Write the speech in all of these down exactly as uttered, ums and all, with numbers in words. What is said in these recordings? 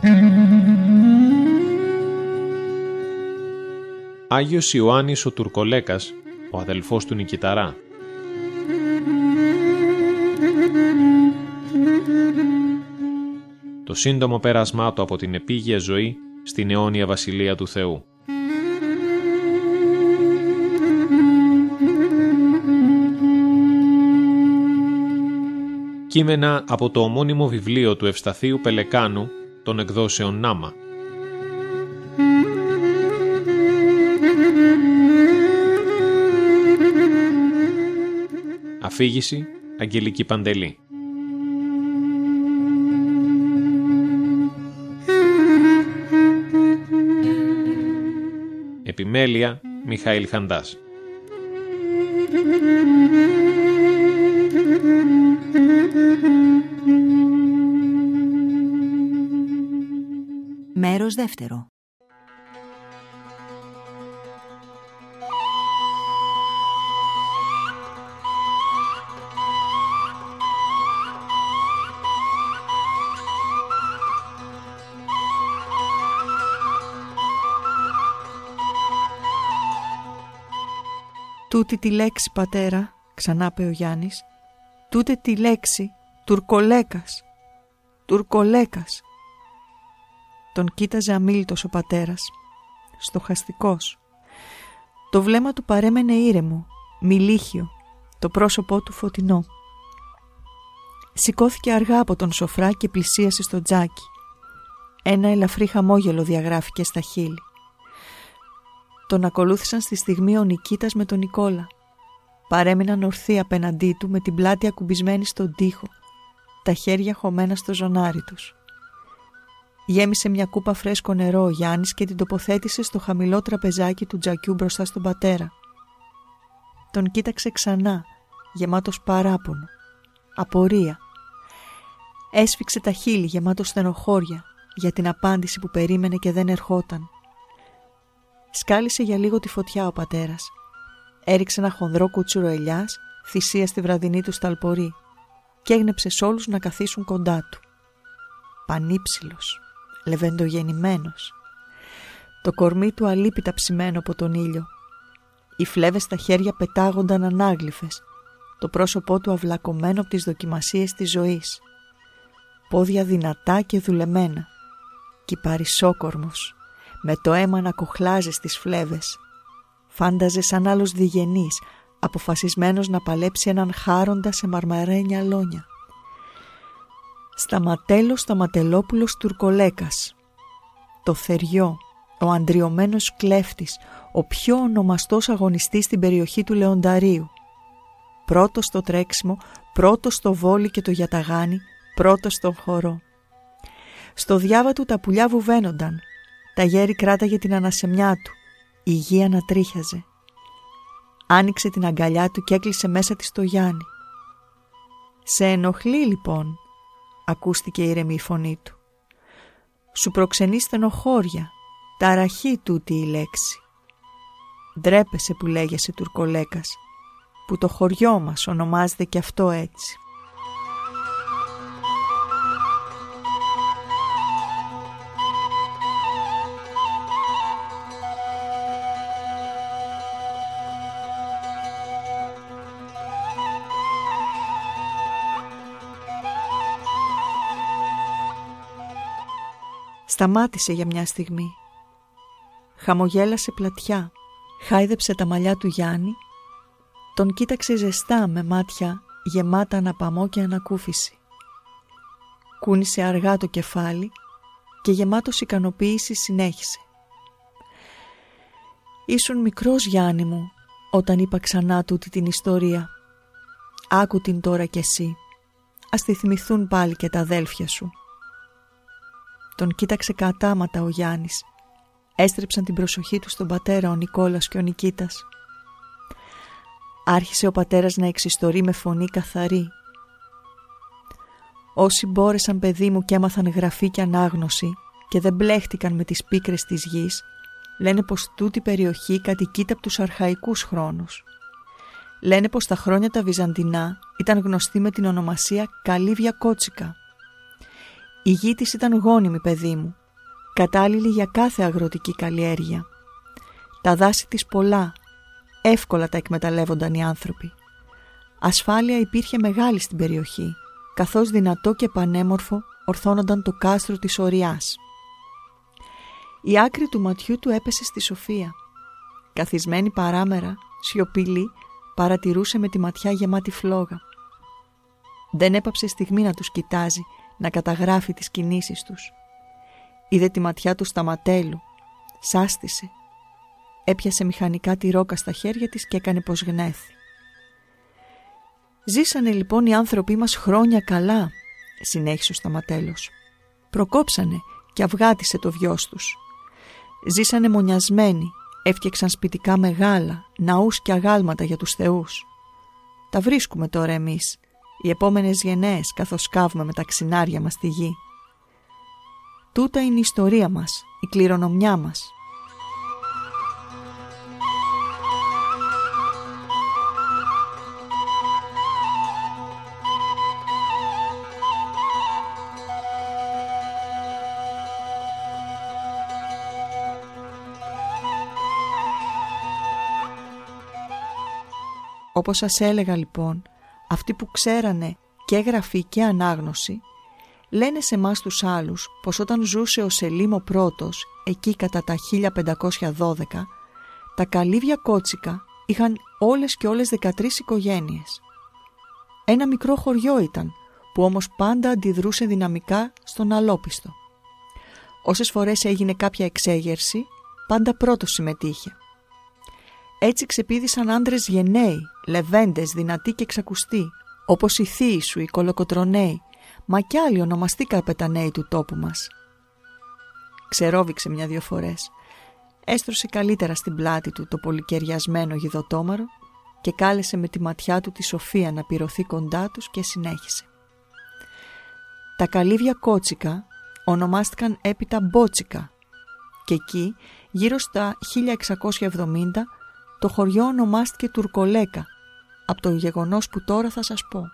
Άγιος Ιωάννης ο Τουρκολέκας, ο αδελφός του Νικηταρά. Το σύντομο πέρασμά του από την επίγεια ζωή στην αιώνια βασιλεία του Θεού. Κείμενα από το ομώνυμο βιβλίο του Ευσταθείου Πελεκάνου των εκδόσεων Νάμα. Αφήγηση Αγγελική Παντελή. Επιμέλεια Μιχαήλ Χαντάς. Μέρος δεύτερο. Τούτη τη λέξη, πατέρα, ξανάπε ο Γιάννης, τούτη τη λέξη, Τουρκολέκας, Τουρκολέκας. Τον κοίταζε αμίλητος ο πατέρας, στοχαστικός. Το βλέμμα του παρέμενε ήρεμο, μιλίχιο, το πρόσωπό του φωτεινό. Σηκώθηκε αργά από τον σοφρά και πλησίασε στο τζάκι. Ένα ελαφρύ χαμόγελο διαγράφηκε στα χείλη. Τον ακολούθησαν στη στιγμή ο Νικήτας με τον Νικόλα. Παρέμειναν ορθοί απέναντί του με την πλάτη ακουμπισμένη στον τοίχο, τα χέρια χωμένα στο ζωνάρι τους. Γέμισε μια κούπα φρέσκο νερό ο Γιάννης και την τοποθέτησε στο χαμηλό τραπεζάκι του τζακιού μπροστά στον πατέρα. Τον κοίταξε ξανά, γεμάτος παράπονο, απορία. Έσφιξε τα χείλη γεμάτος στενοχώρια για την απάντηση που περίμενε και δεν ερχόταν. Σκάλισε για λίγο τη φωτιά ο πατέρας. Έριξε ένα χονδρό κούτσουρο ελιάς, θυσία στη βραδινή του σταλπορή, και έγνεψε σ' όλους να καθίσουν κοντά του. Πανύψηλος, λεβεντογεννημένος, το κορμί του αλίπητα ψημένο από τον ήλιο. Οι φλέβες στα χέρια πετάγονταν ανάγλυφες, το πρόσωπό του αυλακωμένο από τις δοκιμασίες της ζωής. Πόδια δυνατά και δουλεμένα, κυπαρισόκορμος, με το αίμα να κοχλάζει στις φλέβες. Φάνταζε σαν άλλος διγενής, αποφασισμένος να παλέψει έναν χάροντα σε μαρμαρένια αλόνια. Σταματέλος Σταματελόπουλος Τουρκολέκας. Το θεριό, ο αντριωμένος κλέφτης, ο πιο ονομαστός αγωνιστής στην περιοχή του Λεονταρίου. Πρώτος στο τρέξιμο, πρώτος στο βόλι και το γιαταγάνι, πρώτος στον χορό. Στο διάβα του τα πουλιά βουβαίνονταν, τα γέρι κράταγε την ανασεμιά του, η γη ανατρίχιαζε. Άνοιξε την αγκαλιά του και έκλεισε μέσα της το Γιάννη. «Σε ενοχλεί λοιπόν», ακούστηκε ήρεμη η φωνή του. «Σου προξενεί στενοχώρια, ταραχή τούτη η λέξη. Ντρέπεσαι που λέγεσαι Τουρκολέκας, που το χωριό μας ονομάζεται και αυτό έτσι». Σταμάτησε για μια στιγμή. Χαμογέλασε πλατιά, χάιδεψε τα μαλλιά του Γιάννη, τον κοίταξε ζεστά με μάτια γεμάτα αναπαμό και ανακούφιση. Κούνησε αργά το κεφάλι και γεμάτος ικανοποίηση συνέχισε. «Ήσουν μικρός, Γιάννη μου, όταν είπα ξανά τούτη την ιστορία. Άκου την τώρα κι εσύ. Ας τη θυμηθούν πάλι και τα αδέλφια σου». Τον κοίταξε κατάματα ο Γιάννης. Έστρεψαν την προσοχή του στον πατέρα ο Νικόλας και ο Νικήτας. Άρχισε ο πατέρας να εξιστορεί με φωνή καθαρή. «Όσοι μπόρεσαν, παιδί μου, και έμαθαν γραφή και ανάγνωση και δεν μπλέχτηκαν με τις πίκρες της γης, λένε πως τούτη περιοχή κατοικείται από τους αρχαϊκούς χρόνους. Λένε πως τα χρόνια τα Βυζαντινά ήταν γνωστή με την ονομασία Καλύβια Κότσικα. Η γη της ήταν γόνιμη, παιδί μου, κατάλληλη για κάθε αγροτική καλλιέργεια. Τα δάση της πολλά, εύκολα τα εκμεταλλεύονταν οι άνθρωποι. Ασφάλεια υπήρχε μεγάλη στην περιοχή, καθώς δυνατό και πανέμορφο ορθώνονταν το κάστρο της Οριάς. Η άκρη του ματιού του έπεσε στη Σοφία. Καθισμένη παράμερα, σιωπηλή, παρατηρούσε με τη ματιά γεμάτη φλόγα. Δεν έπαψε στιγμή να τους κοιτάζει, να καταγράφει τις κινήσεις τους. Είδε τη ματιά του σταματέλου, σάστησε. Έπιασε μηχανικά τη ρόκα στα χέρια της και έκανε πως γνέθη. «Ζήσανε λοιπόν οι άνθρωποι μας χρόνια καλά», συνέχισε ο σταματέλος. «Προκόψανε και αυγάτισε το βιός τους. Ζήσανε μονιασμένοι, έφτιαξαν σπιτικά μεγάλα, ναούς και αγάλματα για τους θεούς. Τα βρίσκουμε τώρα εμείς, οι επόμενες γενναίες, καθώς σκάβουμε με τα ξινάρια μας στη γη. Τούτα είναι η ιστορία μας, η κληρονομιά μας». Όπως σας έλεγα λοιπόν, αυτοί που ξέρανε και γραφή και ανάγνωση, λένε σε εμάς τους άλλους πως όταν ζούσε ο Σελίμ ο πρώτος, εκεί κατά τα χίλια πεντακόσια δώδεκα, τα καλύβια κότσικα είχαν όλες και όλες δεκατρείς οικογένειες. Ένα μικρό χωριό ήταν, που όμως πάντα αντιδρούσε δυναμικά στον αλόπιστο. Όσες φορές έγινε κάποια εξέγερση, πάντα πρώτος συμμετείχε. Έτσι ξεπήδησαν άντρες γενναίοι, λεβέντες, δυνατοί και εξακουστοί, όπως οι θείοι σου, οι κολοκοτροναίοι, μα κι άλλοι ονομαστοί καπεταναίοι του τόπου μας. Ξερόβηξε μια-δυο φορές, έστρωσε καλύτερα στην πλάτη του το πολυκεριασμένο γιδωτόμαρο και κάλεσε με τη ματιά του τη Σοφία να πυρωθεί κοντά τους και συνέχισε. Τα καλύβια κότσικα ονομάστηκαν έπειτα μπότσικα και εκεί, γύρω στα χίλια εξακόσια εβδομήντα, το χωριό ονομάστηκε Τουρκολέκα, από το γεγονός που τώρα θα σας πω.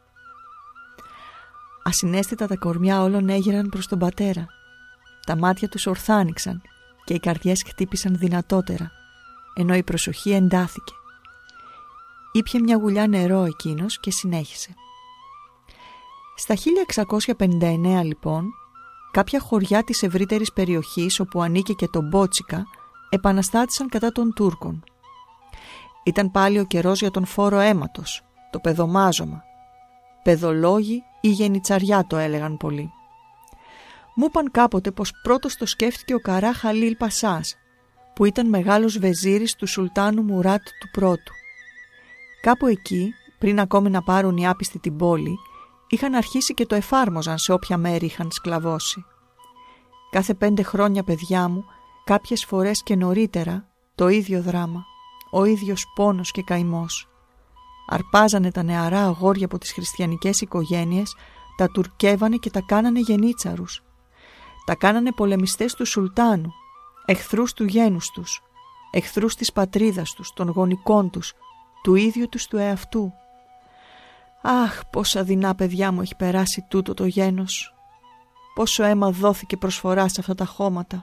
Ασυναίσθητα τα κορμιά όλων έγειραν προς τον πατέρα. Τα μάτια τους ορθάνηξαν και οι καρδιές χτύπησαν δυνατότερα, ενώ η προσοχή εντάθηκε. Ήπιε μια γουλιά νερό εκείνος και συνέχισε. Στα χίλια εξακόσια πενήντα εννέα λοιπόν, κάποια χωριά της ευρύτερης περιοχής όπου ανήκε και το Μπότσικα επαναστάτησαν κατά των Τούρκων. Ήταν πάλι ο καιρός για τον φόρο αίματος, το παιδομάζωμα. Παιδολόγοι ή γενιτσαριά το έλεγαν πολλοί. Μου είπαν κάποτε πως πρώτος το σκέφτηκε ο Καρά Χαλίλ Πασάς, που ήταν μεγάλος βεζίρης του Σουλτάνου Μουράτ του Πρώτου. Κάπου εκεί, πριν ακόμη να πάρουν οι άπιστοι την πόλη, είχαν αρχίσει και το εφάρμοζαν σε όποια μέρη είχαν σκλαβώσει. Κάθε πέντε χρόνια, παιδιά μου, κάποιες φορές και νωρίτερα, το ίδιο δράμα, ο ίδιος πόνος και καημός. Αρπάζανε τα νεαρά αγόρια από τις χριστιανικές οικογένειες, τα τουρκεύανε και τα κάνανε γενίτσαρους. Τα κάνανε πολεμιστές του Σουλτάνου, εχθρούς του γένους τους, εχθρούς της πατρίδας τους, των γονικών τους, του ίδιου τους του εαυτού. Αχ, πόσα δεινά, παιδιά μου, έχει περάσει τούτο το γένος. Πόσο αίμα δόθηκε προσφορά σε αυτά τα χώματα.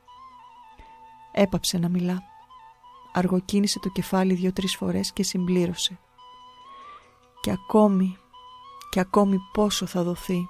Έπαψε να μιλά. Αργοκίνησε το κεφάλι δύο-τρεις φορές και συμπλήρωσε. Και ακόμη, και ακόμη πόσο θα δοθεί.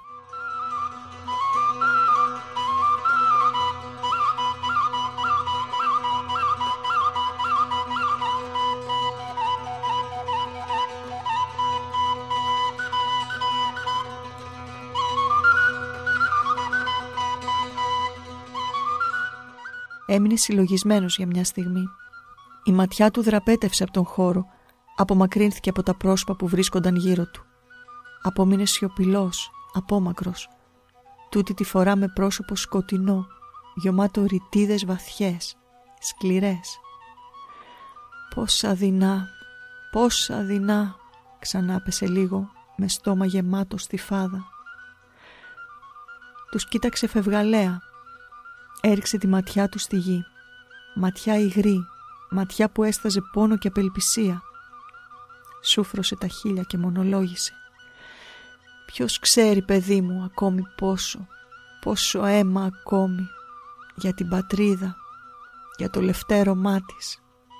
Έμεινε συλλογισμένος για μια στιγμή. Η ματιά του δραπέτευσε από τον χώρο, απομακρύνθηκε από τα πρόσωπα που βρίσκονταν γύρω του. Απόμεινε σιωπηλός, απόμακρος, τούτη τη φορά με πρόσωπο σκοτεινό, γεμάτο ρητίδες βαθιές, σκληρές. «Πόσα δεινά, πόσα δεινά», ξανά πέσε λίγο, με στόμα γεμάτο στη φάδα. Τους κοίταξε φευγαλέα. Έριξε τη ματιά του στη γη. Ματιά υγρή, ματιά που έσταζε πόνο και απελπισία. Σούφρωσε τα χείλια και μονολόγησε. «Ποιος ξέρει, παιδί μου, ακόμη πόσο, πόσο αίμα ακόμη για την πατρίδα, για το λευτέρωμά της.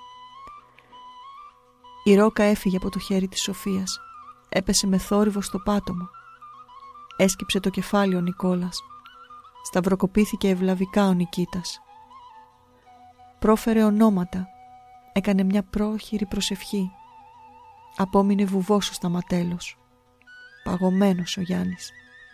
Η ρόκα έφυγε από το χέρι της Σοφίας. Έπεσε με θόρυβο στο πάτωμα. Έσκυψε το κεφάλι ο Νικόλας. Σταυροκοπήθηκε ευλαβικά ο Νικήτας. Πρόφερε ονόματα. Έκανε μια πρόχειρη προσευχή. Απόμεινε βουβός ο Σταματέλος. Παγωμένος ο Γιάννης.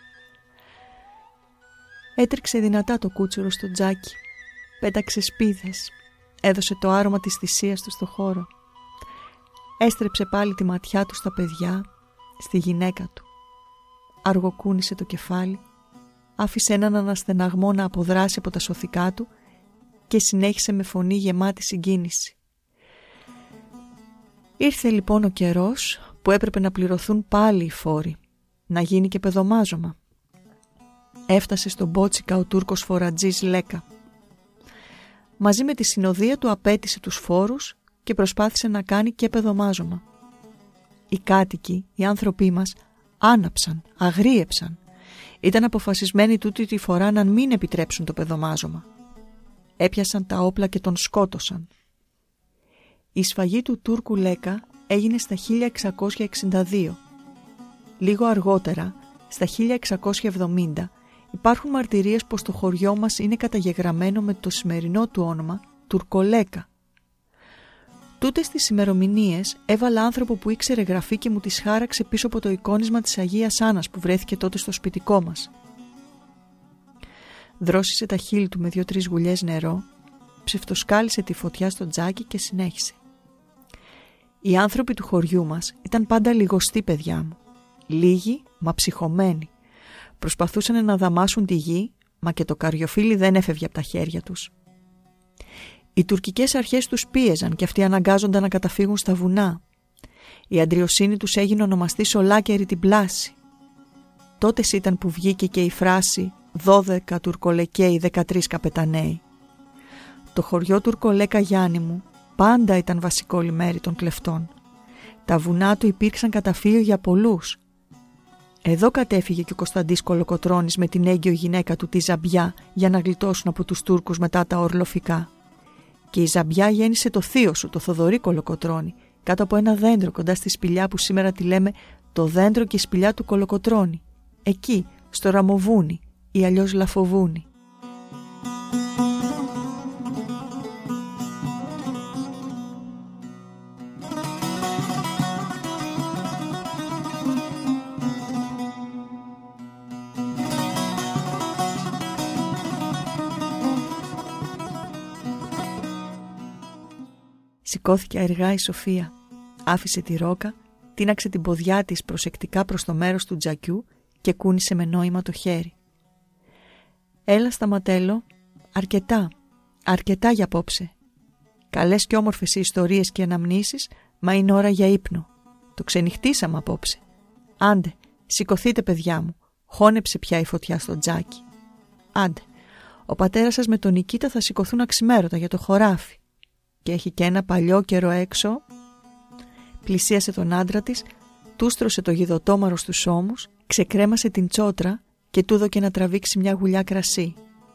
Έτρεξε δυνατά το κούτσουρο στο τζάκι. Πέταξε σπίδες. Έδωσε το άρωμα της θυσίας του στο χώρο. Έστρεψε πάλι τη ματιά του στα παιδιά, στη γυναίκα του. Αργοκούνησε το κεφάλι, άφησε έναν αναστεναγμό να αποδράσει από τα σωθικά του και συνέχισε με φωνή γεμάτη συγκίνηση. Ήρθε λοιπόν ο καιρός που έπρεπε να πληρωθούν πάλι οι φόροι, να γίνει και παιδομάζωμα. Έφτασε στον Μπότσικα ο Τούρκος φορατζής Λέκα. Μαζί με τη συνοδεία του απέτησε τους φόρους και προσπάθησε να κάνει και παιδομάζωμα. Οι κάτοικοι, οι άνθρωποι μας, άναψαν, αγρίεψαν. Ήταν αποφασισμένοι τούτη τη φορά να μην επιτρέψουν το παιδομάζωμα. Έπιασαν τα όπλα και τον σκότωσαν. Η σφαγή του Τούρκου Λέκα έγινε στα χίλια εξακόσια εξήντα δύο. Λίγο αργότερα, στα χίλια εξακόσια εβδομήντα, υπάρχουν μαρτυρίες πως το χωριό μας είναι καταγεγραμμένο με το σημερινό του όνομα Τουρκολέκα. Τούτες τις ημερομηνίες έβαλα άνθρωπο που ήξερε γραφή και μου τις χάραξε πίσω από το εικόνισμα της Αγίας Άννας που βρέθηκε τότε στο σπιτικό μας. Δρόσισε τα χείλη του με δύο-τρεις γουλιές νερό, ψευτοσκάλισε τη φωτιά στο τζάκι και συνέχισε. Οι άνθρωποι του χωριού μας ήταν πάντα λιγοστοί, παιδιά μου. Λίγοι, μα ψυχωμένοι. Προσπαθούσαν να δαμάσουν τη γη, μα και το καριοφύλι δεν έφευγε από τα χέρια τους. Οι τουρκικές αρχές τους πίεζαν και αυτοί αναγκάζονταν να καταφύγουν στα βουνά. Η αντριοσύνη τους έγινε ονομαστή ολάκερη την πλάση. Τότες ήταν που βγήκε και η φράση «δώδεκα τουρκολεκαίοι, δεκατρείς καπεταναίοι». Το χωριό Τουρκολέκα, Γιάννη μου, πάντα ήταν βασικό λιμέρι των κλεφτών. Τα βουνά του υπήρξαν καταφύγιο για πολλούς. Εδώ κατέφυγε και ο Κωνσταντής Κολοκοτρώνης με την έγκυο γυναίκα του τη Ζαμπιά για να γλιτώσουν από τους Τούρκους μετά τα ορλοφικά. Και η Ζαμπιά γέννησε το θείο σου, το Θοδωρή Κολοκοτρώνη, κάτω από ένα δέντρο κοντά στη σπηλιά που σήμερα τη λέμε το δέντρο και η σπηλιά του Κολοκοτρώνη. Εκεί, στο Ραμοβούνι ή αλλιώς Λαφοβούνι. Σηκώθηκε αργά η Σοφία, άφησε τη ρόκα, τίναξε την ποδιά της προσεκτικά προς το μέρος του τζακιού και κούνησε με νόημα το χέρι. «Έλα, Σταματέλο, αρκετά, αρκετά για απόψε. Καλές και όμορφες οι ιστορίες και αναμνήσεις, μα είναι ώρα για ύπνο. Το ξενυχτήσαμε απόψε. Άντε, σηκωθείτε παιδιά μου, χώνεψε πια η φωτιά στο τζάκι. Άντε, ο πατέρας σας με τον Νικήτα θα σηκωθούν αξιμέρωτα για το χωράφι. Και έχει και ένα παλιό καιρό έξω». Πλησίασε τον άντρα της, τούστρωσε το γιδωτόμαρο στους ώμους, ξεκρέμασε την τσότρα και του δώκε να τραβήξει μια γουλιά κρασί.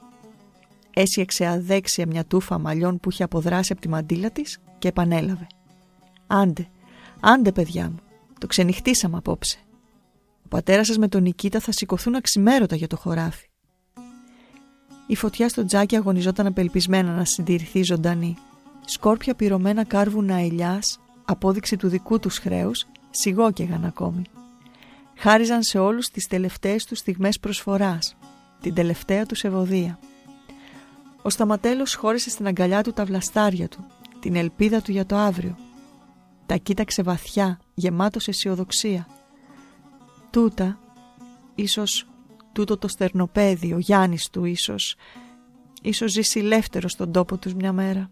Έσιεξε αδέξια μια τούφα μαλλιών που είχε αποδράσει από τη μαντήλα της και επανέλαβε. «Άντε, άντε παιδιά μου, το ξενυχτήσαμε απόψε. Ο πατέρας σας με τον Νικήτα θα σηκωθούν αξιμέρωτα για το χωράφι». Η φωτιά στο τζάκι αγωνιζόταν απελπισμένα να συντηρηθεί ζωντανή. Σκόρπια πυρωμένα κάρβουνα ελιάς, απόδειξη του δικού τους χρέους, σιγόκαιγαν ακόμη. Χάριζαν σε όλους τις τελευταίες τους στιγμές προσφοράς, την τελευταία τους ευωδία. Ο Σταματέλος χώρισε στην αγκαλιά του τα βλαστάρια του, την ελπίδα του για το αύριο. Τα κοίταξε βαθιά, γεμάτος αισιοδοξία. Τούτα, ίσως τούτο το στερνοπέδι, ο Γιάννης του ίσως, ίσως ζήσει ελεύθερο στον τόπο τους μια μέρα.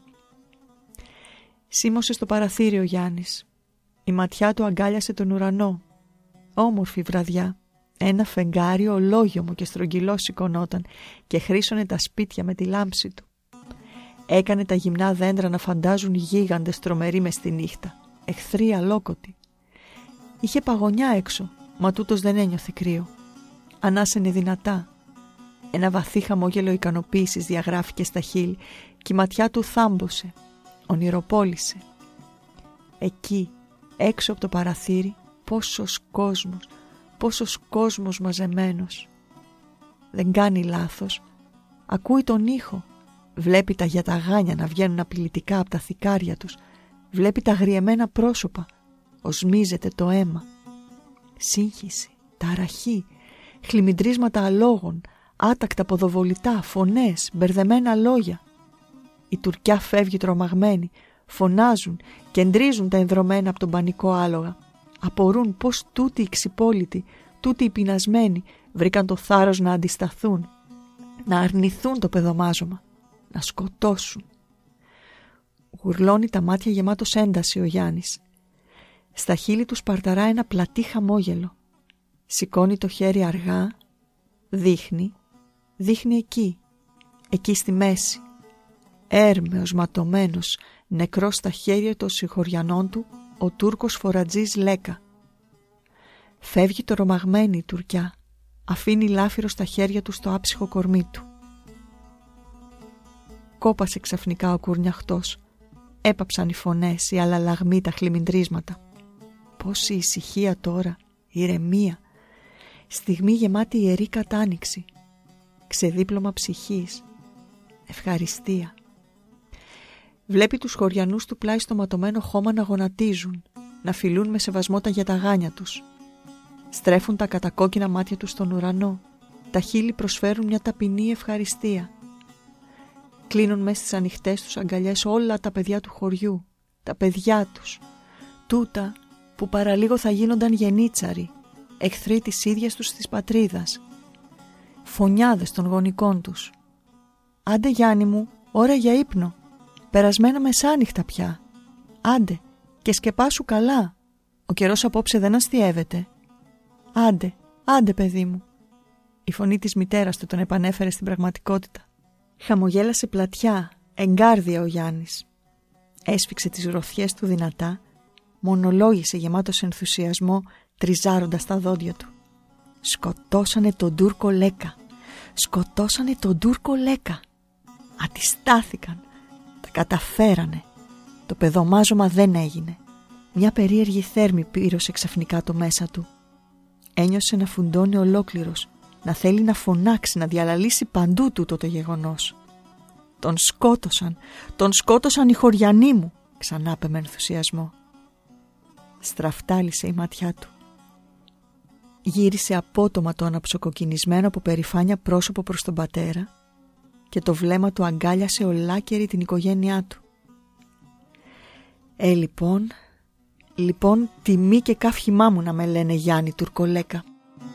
Σίμωσε στο παραθύριο ο Γιάννης. Η ματιά του αγκάλιασε τον ουρανό. Όμορφη βραδιά. Ένα φεγγάρι ολόγιομο και στρογγυλό σηκωνόταν και χρήσωνε τα σπίτια με τη λάμψη του. Έκανε τα γυμνά δέντρα να φαντάζουν γίγαντες τρομεροί μες στη νύχτα, εχθροί αλόκοτοι. Είχε παγωνιά έξω, μα τούτος δεν ένιωθε κρύο. Ανάσαινε δυνατά. Ένα βαθύ χαμόγελο ικανοποίησης διαγράφηκε στα χείλη και η ματιά του θάμπωσε, ονειροπόλησε. Εκεί, έξω από το παραθύρι, πόσος κόσμος, πόσος κόσμος μαζεμένος. Δεν κάνει λάθος. Ακούει τον ήχο. Βλέπει τα γιαταγάνια να βγαίνουν απειλητικά από τα θικάρια τους. Βλέπει τα αγριεμένα πρόσωπα. Οσμίζεται το αίμα. Σύγχυση, ταραχή, χλιμιντρίσματα αλόγων, άτακτα ποδοβολητά, φωνές, μπερδεμένα λόγια. Η Τουρκιά φεύγει τρομαγμένη. Φωνάζουν, κεντρίζουν τα ενδρομένα από τον πανικό άλογα. Απορούν πως τούτοι οι ξυπόλοιτοι, τούτοι οι πεινασμένοι βρήκαν το θάρρος να αντισταθούν, να αρνηθούν το παιδομάζωμα, να σκοτώσουν. Γουρλώνει τα μάτια γεμάτος ένταση ο Γιάννης. Στα χείλη του σπαρταρά ένα πλατή χαμόγελο. Σηκώνει το χέρι αργά, δείχνει, δείχνει εκεί, εκεί στη μέση. Έρμεος, ματωμένος, νεκρός στα χέρια των συγχωριανών του, ο Τούρκος φορατζής Λέκα. Φεύγει το ρομαγμένη η Τουρκιά, αφήνει λάφυρο στα χέρια του στο άψυχο κορμί του. Κόπασε ξαφνικά ο κουρνιαχτός. Έπαψαν οι φωνές, οι αλλαλαγμοί, τα χλιμιντρίσματα. Πόση ησυχία τώρα, ηρεμία. Στιγμή γεμάτη ιερή κατάνοιξη. Ξεδίπλωμα ψυχής. Ευχαριστία. Βλέπει τους χωριανούς του πλάι στο ματωμένο χώμα να γονατίζουν, να φιλούν με σεβασμό τα γιαταγάνια τους. Στρέφουν τα κατακόκκινα μάτια τους στον ουρανό. Τα χείλη προσφέρουν μια ταπεινή ευχαριστία. Κλείνουν μέσα στις ανοιχτές τους αγκαλιές όλα τα παιδιά του χωριού, τα παιδιά τους, τούτα που παραλίγο θα γίνονταν γενίτσαροι, εχθροί της ίδιας τους της πατρίδας, φωνιάδες των γονικών τους. Άντε Γιάννη μου, ώρα για ύπνο, περασμένα μεσάνυχτα πια. Άντε και σκεπάσου καλά, ο καιρός απόψε δεν αστιεύεται. Άντε, άντε παιδί μου. Η φωνή της μητέρας του τον επανέφερε στην πραγματικότητα. Χαμογέλασε πλατιά, εγκάρδια ο Γιάννης. Έσφιξε τις γροθιές του δυνατά, μονολόγησε γεμάτος ενθουσιασμό, τριζάροντας τα δόντια του. Σκοτώσανε τον Τούρκο Λέκα. Σκοτώσανε τον Τούρκο Λέκα. Αντιστάθηκαν. Τα καταφέρανε. Το παιδομάζωμα δεν έγινε. Μια περίεργη θέρμη πήρωσε ξαφνικά το μέσα του. Ένιωσε να φουντώνει ολόκληρος, να θέλει να φωνάξει, να διαλαλήσει παντού τούτο το γεγονός. Τον σκότωσαν, τον σκότωσαν οι χωριανοί μου, ξανάπε με ενθουσιασμό. Στραφτάλισε η ματιά του. Γύρισε απότομα το αναψοκοκκινισμένο από περηφάνεια πρόσωπο προς τον πατέρα και το βλέμμα του αγκάλιασε ολάκερη την οικογένειά του. Ε, λοιπόν, λοιπόν, τιμή και καύχημά μου να με λένε Γιάννη Τουρκολέκα.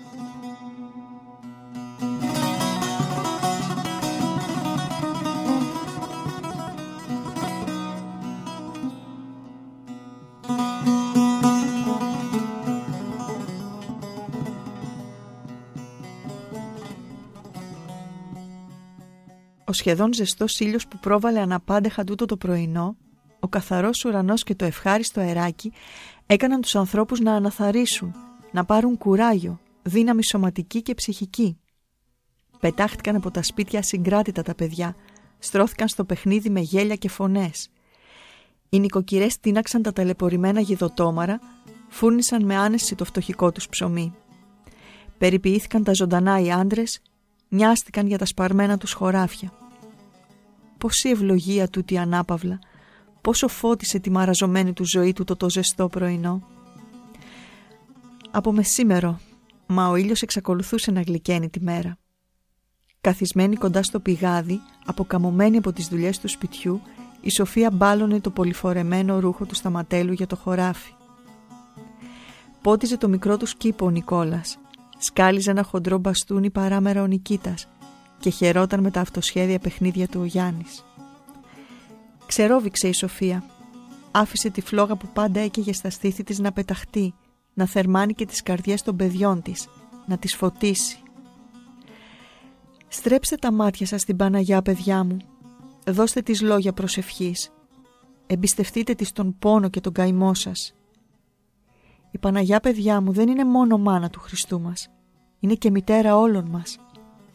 Ο σχεδόν ζεστός ήλιος που πρόβαλε αναπάντεχα τούτο το πρωινό, ο καθαρός ουρανός και το ευχάριστο αεράκι έκαναν τους ανθρώπους να αναθαρρήσουν, να πάρουν κουράγιο, δύναμη σωματική και ψυχική. Πετάχτηκαν από τα σπίτια ασυγκράτητα τα παιδιά, στρώθηκαν στο παιχνίδι με γέλια και φωνές. Οι νοικοκυρές τίναξαν τα ταλαιπωρημένα γιδωτόμαρα, φούρνησαν με άνεση το φτωχικό τους ψωμί. Περιποιήθηκαν τα ζωντανά οι άντρες, νοιάστηκαν για τα σπαρμένα τους χωράφια. Πόση ευλογία τούτη ανάπαυλα, πόσο φώτισε τη μαραζωμένη του ζωή του το, το ζεστό πρωινό. Από μεσήμερο, μα ο ήλιος εξακολουθούσε να γλυκαίνει τη μέρα. Καθισμένη κοντά στο πηγάδι, αποκαμωμένη από τις δουλειές του σπιτιού, η Σοφία μπάλωνε το πολυφορεμένο ρούχο του σταματέλου για το χωράφι. Πότιζε το μικρό του κήπο ο Νικόλας. Σκάλιζε ένα χοντρό μπαστούνι παράμερα ο Νικήτας και χαιρόταν με τα αυτοσχέδια παιχνίδια του ο Γιάννης. Ξερόβηξε η Σοφία. Άφησε τη φλόγα που πάντα έκαιγε στα στήθη της να πεταχτεί, να θερμάνει και τις καρδιές των παιδιών της, να τις φωτίσει. Στρέψτε τα μάτια σας στην Παναγιά, παιδιά μου. Δώστε της λόγια προσευχής. Εμπιστευτείτε της τον πόνο και τον καημό σας. Η Παναγιά, παιδιά μου, δεν είναι μόνο μάνα του Χριστού μας. Είναι και μητέρα όλων μας.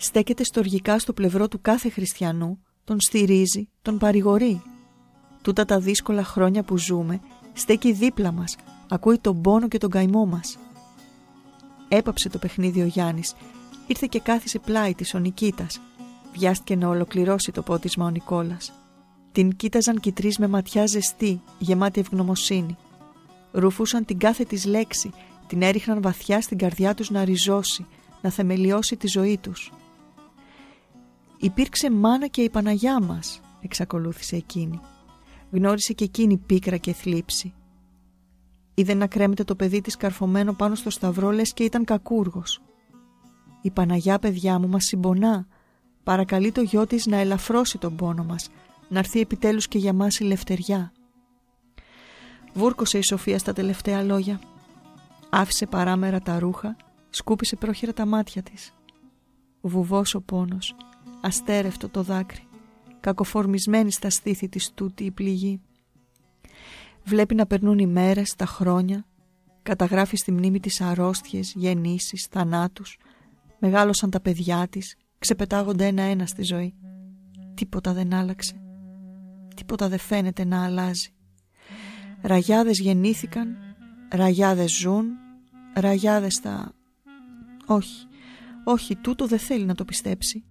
Στέκεται στοργικά στο πλευρό του κάθε χριστιανού, τον στηρίζει, τον παρηγορεί. Τούτα τα δύσκολα χρόνια που ζούμε, στέκει δίπλα μας, ακούει τον πόνο και τον καημό μας. Έπαψε το παιχνίδι ο Γιάννης, ήρθε και κάθισε πλάι της ο Νικήτας. Βιάστηκε να ολοκληρώσει το πότισμα ο Νικόλας. Την κοίταζαν κι οι τρεις με ματιά ζεστή, γεμάτη ευγνωμοσύνη. Ρουφούσαν την κάθε της λέξη, την έριχναν βαθιά στην καρδιά τους να ριζώσει, να θεμελιώσει τη ζωή τους. «Υπήρξε μάνα και η Παναγιά μας», εξακολούθησε εκείνη. Γνώρισε και εκείνη πίκρα και θλίψη. Είδε να κρέμεται το παιδί της καρφωμένο πάνω στο σταυρό, λες και ήταν κακούργος. «Η Παναγιά, παιδιά μου, μας συμπονά. Παρακαλεί το γιο της να ελαφρώσει τον πόνο μας, να έρθει επιτέλους και για μας η λευτεριά». Βούρκωσε η Σοφία στα τελευταία λόγια. Άφησε παράμερα τα ρούχα, σκούπισε πρόχειρα τα μάτια της. Βουβός ο πόνος, αστέρευτο το δάκρυ, κακοφορμισμένη στα στήθη της τούτη η πληγή. Βλέπει να περνούν οι μέρες, τα χρόνια, καταγράφει στη μνήμη της αρρώστιες, γεννήσεις, θανάτους. Μεγάλωσαν τα παιδιά της, ξεπετάγονται ένα-ένα στη ζωή. Τίποτα δεν άλλαξε. Τίποτα δεν φαίνεται να αλλάζει. Ραγιάδες γεννήθηκαν, ραγιάδες ζουν, ραγιάδες θα... Όχι, όχι, τούτο δεν θέλει να το πιστέψει.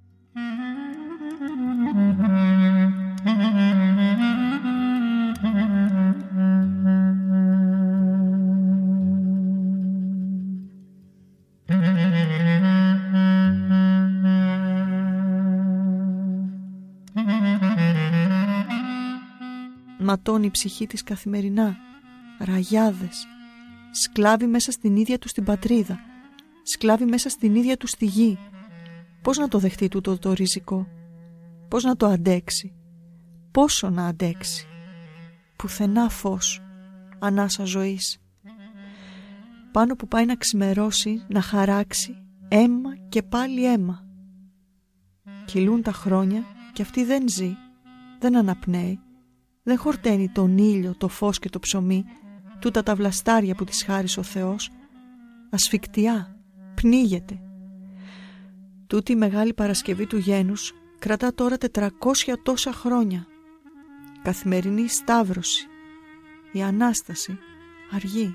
Ματώνει η ψυχή της καθημερινά. Ραγιάδες. Σκλάβει μέσα στην ίδια του την πατρίδα. Σκλάβει μέσα στην ίδια του στη γη. Πώς να το δεχτεί τούτο το ριζικό? Πώς να το αντέξει? Πόσο να αντέξει? Πουθενά φως, ανάσα ζωής. Πάνω που πάει να ξημερώσει, να χαράξει, αίμα και πάλι αίμα. Κυλούν τα χρόνια και αυτή δεν ζει, δεν αναπνέει, δεν χορταίνει τον ήλιο, το φως και το ψωμί, τούτα τα βλαστάρια που της χάρισε ο Θεός. Ασφικτιά, πνίγεται. Τούτη η Μεγάλη Παρασκευή του γένους κρατά τώρα τετρακόσια τόσα χρόνια. Καθημερινή σταύρωση. Η Ανάσταση αργεί.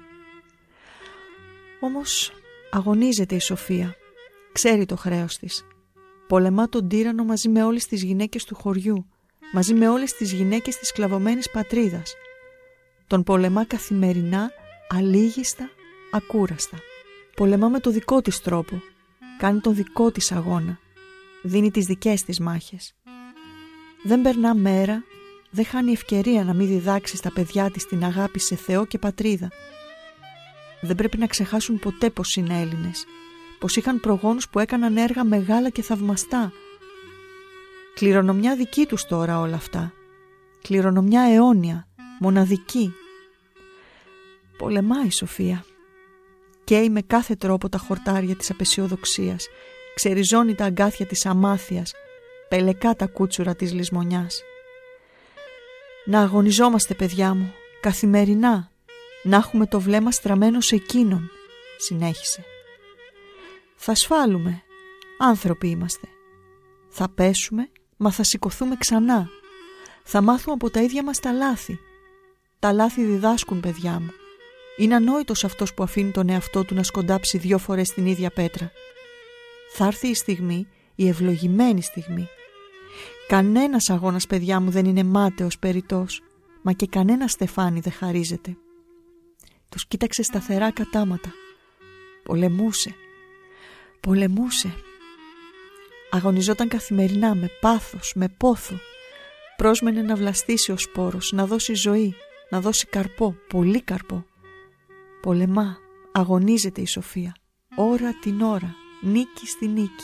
Όμως αγωνίζεται η Σοφία. Ξέρει το χρέος της. Πολεμά τον τύραννο μαζί με όλες τις γυναίκες του χωριού, μαζί με όλες τις γυναίκες της σκλαβωμένης πατρίδας. Τον πολεμά καθημερινά, αλίγιστα, ακούραστα. Πολεμά με το δικό της τρόπο. Κάνει το δικό της αγώνα. Δίνει τις δικές της μάχες. Δεν περνά μέρα, δεν χάνει ευκαιρία να μην διδάξει στα παιδιά της την αγάπη σε Θεό και πατρίδα. Δεν πρέπει να ξεχάσουν ποτέ πως είναι Έλληνες, πως είχαν προγόνους που έκαναν έργα μεγάλα και θαυμαστά. Κληρονομιά δική τους τώρα όλα αυτά. Κληρονομιά αιώνια, μοναδική. Πολεμάει η Σοφία. Καίει με κάθε τρόπο τα χορτάρια της απεσιοδοξίας, ξεριζώνει τα αγκάθια της αμάθειας, πελεκά τα κούτσουρα της λησμονιάς. Να αγωνιζόμαστε, παιδιά μου, καθημερινά, να έχουμε το βλέμμα στραμμένο σε εκείνον, συνέχισε. Θα σφάλουμε, άνθρωποι είμαστε. Θα πέσουμε, μα θα σηκωθούμε ξανά. Θα μάθουμε από τα ίδια μας τα λάθη. Τα λάθη διδάσκουν, παιδιά μου. Είναι ανόητος αυτός που αφήνει τον εαυτό του να σκοντάψει δυο φορές την ίδια πέτρα. Θα έρθει η στιγμή, η ευλογημένη στιγμή. Κανένας αγώνας, παιδιά μου, δεν είναι μάταιος περιττός, μα και κανένα στεφάνι δεν χαρίζεται. Τους κοίταξε σταθερά κατάματα. Πολεμούσε. Πολεμούσε. Αγωνιζόταν καθημερινά με πάθος, με πόθο. Πρόσμενε να βλαστήσει ο σπόρος, να δώσει ζωή, να δώσει καρπό, πολύ καρπό. Πολεμά, αγωνίζεται η Σοφία, ώρα την ώρα, νίκη στη νίκη.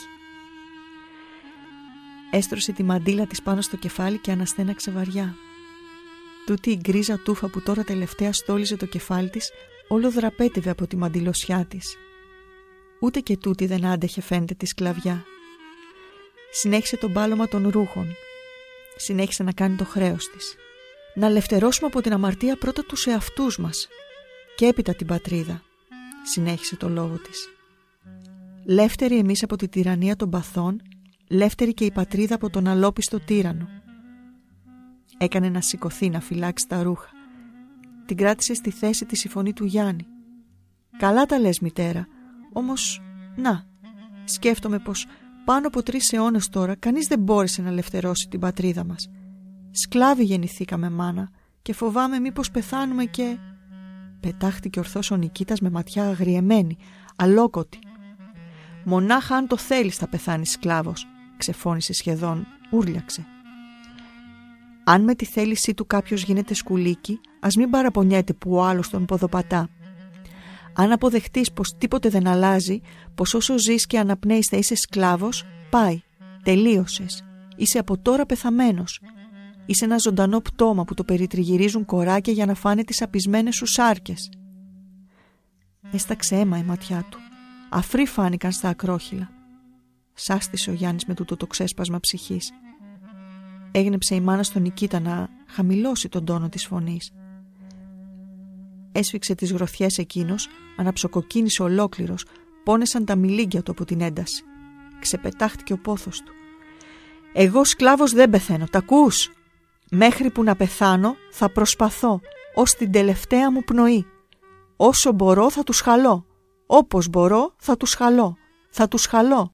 Έστρωσε τη μαντήλα της πάνω στο κεφάλι και αναστέναξε βαριά. Τούτη η γκρίζα τούφα που τώρα τελευταία στόλιζε το κεφάλι της, όλο δραπέτευε από τη μαντιλοσιά της. Ούτε και τούτη δεν άντεχε, φαίνεται, τη σκλαβιά. Συνέχισε το μπάλωμα των ρούχων. Συνέχισε να κάνει το χρέος της. Να ελευθερώσουμε από την αμαρτία πρώτα τους εαυτούς μας και έπειτα την πατρίδα, συνέχισε το λόγο της. Λεύτεροι εμείς από τη τυραννία των παθών, λεύτερη και η πατρίδα από τον αλόπιστο τύρανο. Έκανε να σηκωθεί να φυλάξει τα ρούχα. Την κράτησε στη θέση της η φωνή του Γιάννη. «Καλά τα λες, μητέρα, όμως, να, σκέφτομαι πως πάνω από τρεις αιώνες τώρα κανείς δεν μπόρεσε να ελευθερώσει την πατρίδα μας. Σκλάβοι γεννηθήκαμε, μάνα, και φοβάμαι μήπως πεθάνουμε και...» Πετάχτηκε ορθώς ο Νικήτας με ματιά αγριεμένη, αλόκοτη. «Μονάχα αν το θέλεις θα πεθάνεις σκλάβος», ξεφώνησε σχεδόν, ούρλιαξε. «Αν με τη θέλησή του κάποιος γίνεται σκουλίκι, ας μην παραπονιέται που ο άλλος τον ποδοπατά. Αν αποδεχτείς πως τίποτε δεν αλλάζει, πως όσο ζεις και αναπνέεις θα είσαι σκλάβος, πάει, τελείωσες. Είσαι από τώρα πεθαμένος. Είσαι ένα ζωντανό πτώμα που το περιτριγυρίζουν κοράκια για να φάνε τις απισμένες σου σάρκες». Έσταξε αίμα η ματιά του. Αφροί φάνηκαν στα ακρόχυλα. Σάστησε ο Γιάννης με τούτο το ξέσπασμα ψυχής. Έγνεψε η μάνα στον Νικήτα να χαμηλώσει τον τόνο της φωνής. Έσφιξε τις γροθιές εκείνος, αναψοκοκκίνησε ολόκληρος, πόνεσαν τα μιλίγκια του από την ένταση. Ξεπετάχτηκε ο πόθος του. «Εγώ σκλάβος δεν πεθαίνω, τ' ακούς? Μέχρι που να πεθάνω θα προσπαθώ, ως την τελευταία μου πνοή. Όσο μπορώ θα τους χαλώ, όπως μπορώ θα τους χαλώ, θα τους χαλώ».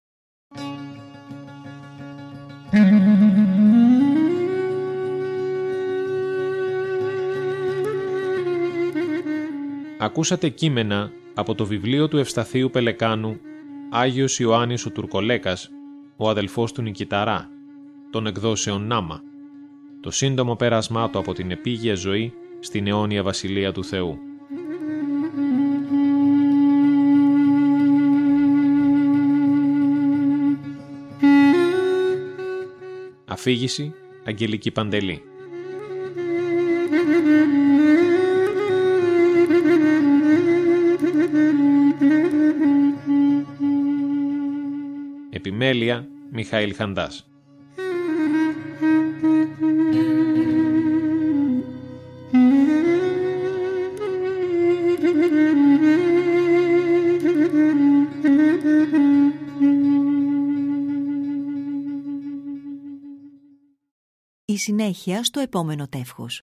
Ακούσατε κείμενα από το βιβλίο του Ευσταθείου Πελεκάνου «Άγιος Ιωάννης ο Τουρκολέκας, ο αδελφός του Νικηταρά», των εκδόσεων Νάμα, το σύντομο πέρασμά του από την επίγεια ζωή στην αιώνια Βασιλεία του Θεού. Αφήγηση Αγγελική Παντελή. Επιμέλεια Μιχαήλ Χαντάς. Η συνέχεια στο επόμενο τεύχος.